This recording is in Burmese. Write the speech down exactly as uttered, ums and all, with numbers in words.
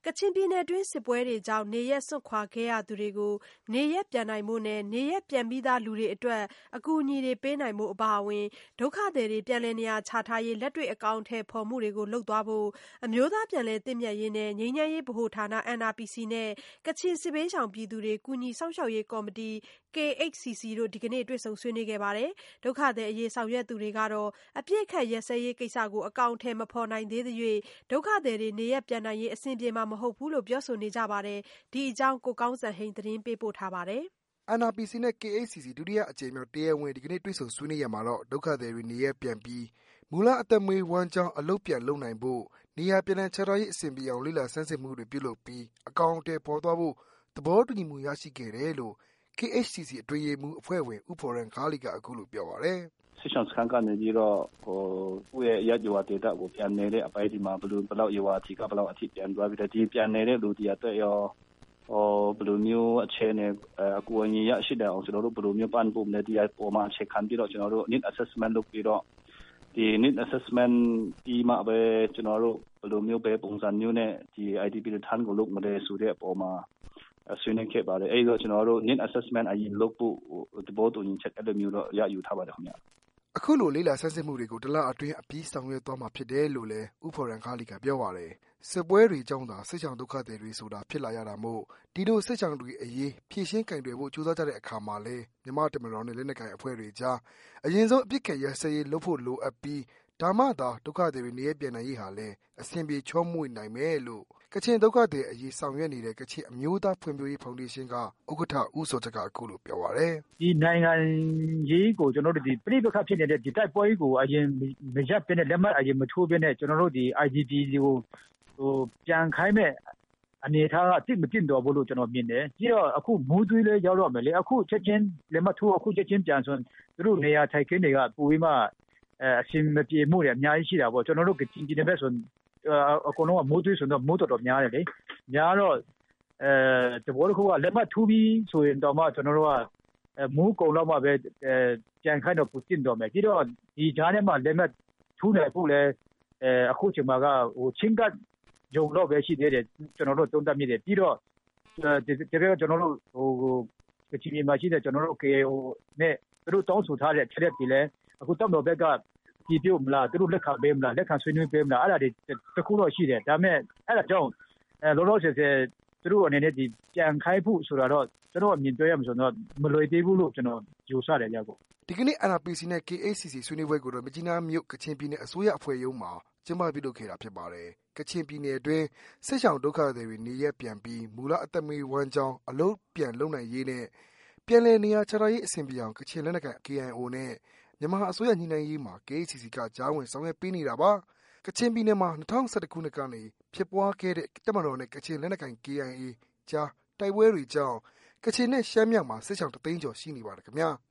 ကချင်ပြည်နယ်တွင်းစစ်ပွဲတွေကြောင့်နေရပ်စွန့်ခွာခဲ့ရသူတွေကိုနေရပ်ပြန်နိုင်ဖို့နဲ့နေရပ်ပြန်ပြီးသားလူတွေအတွက်အကူအညီတွေပေးနိုင်ဖို့အပါအဝင်ဒုက္ခသည်တွေပြန်လည်နေရာချထားရေးလက်တွေ့အကောင်အထည်ဖော်မှုတွေကိုလုပ်သွားဖို့အမျိုးသားပြန်လည်သင့်မြတ်ရေးနဲ့ငြိမ်းချမ်းရေးဗဟိုဌာန N R P C နဲ့ကချင်စစ်ဘေးရှောင်ပြည်သူတွေကူညီစောင့်ရှောက်ရေးကော်မတီ K H C C တို့ဒီကနေ့တွေ့ဆုံဆွေးနွေးခဲ့ပါတယ်။ဒုက္ခသည်အရေးဆောင်ရွက်သူတွေကတော့အပြစ်ခတ်ရက်စဲရေးကိစ္စကိုအကောင်အထည်မဖော်နိုင်သေးသရွေ့ဒုက္ခသည်တွေနေရပ်ပြန်နိုင်ရေးအဆင်ပြေမှာမဟုတ်ဘူးလို့ပြောဆိုနေကြပါတယ်။ဒီအကြောင်းကိုကောင်းစံဟိန်းသတင်းပေးပို့ထားပါတယ်။ N R P C နဲ့ K H C C ဒုတိယအကြိမ်မြောက်တရားဝင်ဒီကနေ့တွေ့ဆုံဆွေးနွေးရမှာတော့ဒုက္ခသည်တွေနေရပ်ပြန်ပြီးမူလအသက်မွေးဝမ်းကြောင်းအလုပ်ပြန်လုပ်နိုင်ဖို့နေရာပြန်လည်ချထားရေးအဆင်ပြေအောင်လေ့လာဆန်းစစ်မှုတွေပြုလုပ်ပြီးအကောင်အထည်ဖော်သွားဖို့သဘောတူညီမှုရရှိခဲ့တယ်လို့ K H C C အတွင်းရေးမှူးအဖွဲ့ဝင်ဦးဖော်ရန်ခါးလီကအခုလိုပြောပါတယ်။စစ်ဆောင်စခန်းကနေပြီးတော့ဟိုကိုယ့်ရဲ့ရပ်ရွာဒေသကိုပြန်နေတဲ့အပိုင်းဒီမှာဘယ်လိုဘယ်လောက်ရွာအထိကဘယ်လောက်အထိပြန်သွားပြီးတော့ဒီပြန်နေတဲ့လူတွေအတွက်ရောဟိုဘယ်လိုမျိုးအခြေအနေအကူအညီရရှိတဲ့အောင်ကျွန်တော်တို့ဘယ်လိုမျိုးပန်းပုံနဲ့ဒီအပေါ်မှာအခြေခံပြီးတော့ကျွန်တော်တို့ need assessment လုပ်ပြီးတော့ဒီ need assessment ဒီမှာပဲကျွန်တော်တို့ဘယ်လိုမျိုးပဲပုံစံမျိုးနဲ့ဒီ I D P ထန်းကိုလုပ်မလဲဆိုတဲ့အပေါ်မှာဆွေးနွေးခဲ့ပါတယ်အဲ့တော့ကျွန်တော်တို့ need assessment အရင်လုပ်ဖို့သဘောတူညီချက်အဲ့လိုမျိုးတော့ရယူထားပါတယ်ခင်ဗျအခုလိုလေ့လာဆန်းစစ်မှုတွေကိုတလအတွင်းအပြီးဆောင်ရွက်သွားမှာဖြစ်တယ်လို့လည်းဦးဖော်ရန်ခါးလီကပြောပါတယ်စစ်ပွဲတွေကြောင့်သာစစ်ဆောင်ဒုက္ခသည်တွေဆိုတာဖြစ်လာရတာမို့ဒီလိုစစ်ဆောင်တွေအရေးဖြည့်ရှင်းကင်တွယ်ဖို့ကြိုးစားကြတဲ့အခါမှာလဲမြန်မာတမန်တော်နဲ့လက်နက်ကိုင်အဖွဲ့တွေကြားအရင်ဆုံးအပြစ်ကရစရေးလုပ်ဖို့လိုအပ်ပြီးဒါမှသာဒုက္ခသည်တွေနေရပြန်နိုင်ရေးဟာလဲအဆင်ပြေချောမွေ့နိုင်မယ်လို့ကချင်ဒုက္ခသည်အရေးဆောင်ရွက်နေတဲ့ကချင်အမျိုးသားဖွံ့ဖြိုးရေးဖောင်ဒေးရှင်းကဥက္ကဋ္ဌဦးစောချက်ကအခုလိုပြောပါတယ်ဒီနိုင်ငံရေးကိုကျွန်တော်တို့ဒီပြိပခတ်ဖြစ်နေတဲ့ဒီတိုက်ပွဲကိုအရင်မရပ်ပြတဲ့လက်မှတ်အရင်မထိုးပြတဲ့ကျွန်တော်တို့ဒီ I D P ကိုဟိုပြန်ခိုင်းမဲ့အနေထားကအစ်မတင်တော်ဘူးလို့ကျွန်တော်မြင်တယ်ပြီးတော့အခုမူးသွေးလေးရောက်တော့မယ်လေအခုချက်ချင်းလက်မှတ်ထိုးအခုချက်ချင်းပြန်ဆိုသူတို့နေရာထိုင်ခင်းတွေကပူပြီးမှအရှင်မပြေမှုတွေအများကြီးရှိတာပေါ့ကျွန်တော်တို့ကချင်ပြည်နယ်ဘက်ဆိုအကုန်လုံးကမိုးသွေးဆိုတော့မိုးတော်တော်များတယ်လေများတော့အဲတဘောတစ်ခုကလက်မှတ်ထိုးပြီးဆိုရင်တော့မှကျွန်တော်တို့ကမူးကုံတော့မှပဲကြံခိုင်းတော့ပူတင်တော့မယ်ပြီးတော့ဒီဂျားထဲမှာလက်မှတ်ထိုးနိုင်ဖို့လဲအဲအခုချိန်မှာကဟိုချင်းကဂျုံတော့ပဲရှိသေးတယ်ကျွန်တော်တို့သုံးသပ်မိတယ်ပြီးတော့ဒီဒီကကျွန်တော်တို့ဟိုကချင်ပြည်မှာရှိတဲ့ကျွန်တော်တို့ K A O နဲ့သူတို့တောင်းဆိုထားတဲ့ချက်တွေလဲအခုတောက်တော်ဘက်ကဒီပြုတ်မလားသူတို့လက်ခံပေးမလားလက်ခံဆွေးနွေးပေးမလားအဲ့ဒါတွေတခုတော့ရှိတယ်ဒါပေမဲ့အဲ့ဒါကြောင့်အဲလောလောဆယ်ဆယ်သူတို့အနေနဲ့ဒီပြန်ခိုင်းဖို့ဆိုတာတော့ကျွန်တော်အမြင်ပြောရမှာဆိုတော့မလွယ်သေးဘူးလို့ကျွန်တော်ယူဆတယ်ကြပေါ့ဒီကနေ့ N R P C နဲ့ K H C C ဆွေးနွေးပွဲကိုတော့မြကြီးနားမြို့ကချင်ပြည်နယ်အစိုးရအဖွဲ့ရုံးမှာကျင်းပပြုလုပ်ခဲ့တာဖြစ်ပါတယ်ကချင်ပြည်နယ်အတွင်းစစ်ဆောင်ဒုက္ခသည်တွေနေရပ်ပြန်ပြီးမူလအသက်မွေးဝမ်းကြောင်းအလုပ်ပြန်လုပ်နိုင်ရေးနဲ့ပြန်လည်နေရာချထားရေးအဆင်ပြေအောင်ကချင်လက်နက်ကိုင် K I O နဲ့မြန်မာအစိုးရညှိနှိုင်းရေးမှာ K H C C ကကြားဝင်ဆောင်ရွက်ပေးနေတာပါကချင်ပြည်နယ်မှာ၂၀၁၁ခုနှစ်ကနေဖြစ်ပွားခဲ့တဲ့တပ်မတော်နဲ့ကချင်လက်နက်ကိုင် K I A ကြားတိုက်ပွဲတွေကြောင့်ကချင်နဲ့ရှမ်းမြောက်မှာစစ်ဆောင်တသိန်းကျော်ရှိနေပါတယ်ခင်ဗျာ